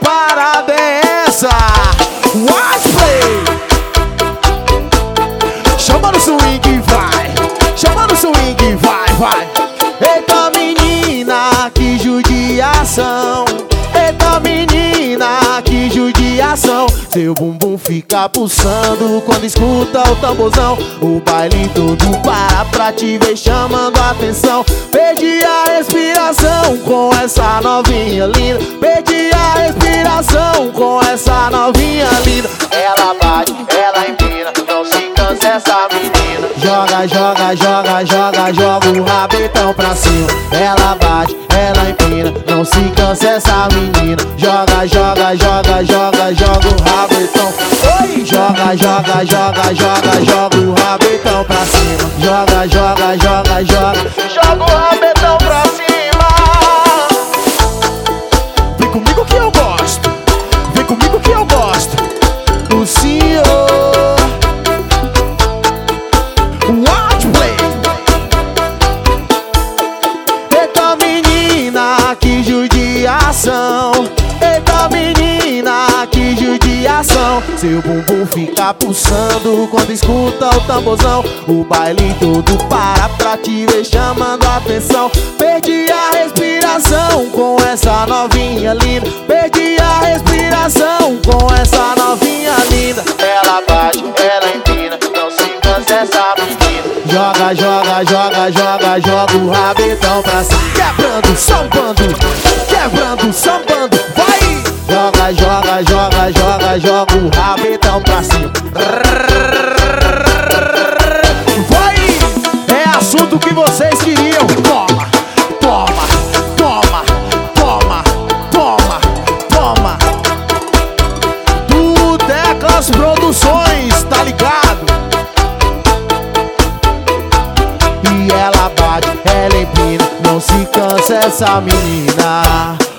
parada é essa? Watch play. Chama no swing, vai. Chama no swing, vai, vai. Eita menina, que judiação. Eita menina, que judiação. Seu bumbum fica pulsando quando escuta o tamborzão. O baile todo para pra te ver chamando a atenção. Perdi a respiração com essa novinha linda. Perdi a respiração com essa novinha linda. Ela bate, ela empina, não se cansa essa menina. Joga, joga, joga, joga, joga o rabetão pra cima. Ela bate, ela empina, não se cansa essa menina. Joga, joga, joga, joga, joga o rabetão. Oi! Joga, joga, joga, joga, joga o rabetão pra cima. Joga, joga, joga, joga, joga o rabetão pra cima. Vem comigo que eu gosto. Vem comigo que eu gosto. O senhor Watch play. Eita menina, que judiação. Eita menina, que judiação. Seu bumbum fica pulsando quando escuta o tamborzão. O baile todo para pra te ver chamando a atenção. Perdi a respiração com essa novinha linda. Perdi a respiração com essa novinha linda. Ela bate, ela empina, não se cansa essa menina. Joga, joga, joga, joga, joga o rabetão pra cima. Quebrando, sambando, quebrando, sambando, vai! Joga, joga, joga, joga, joga o rabetão pra cima. Vai! É assunto que vocês queriam. Toma, toma, toma, toma, toma, toma. Do Teclas Produções, tá ligado? E ela bate, ela empina, não se cansa essa menina.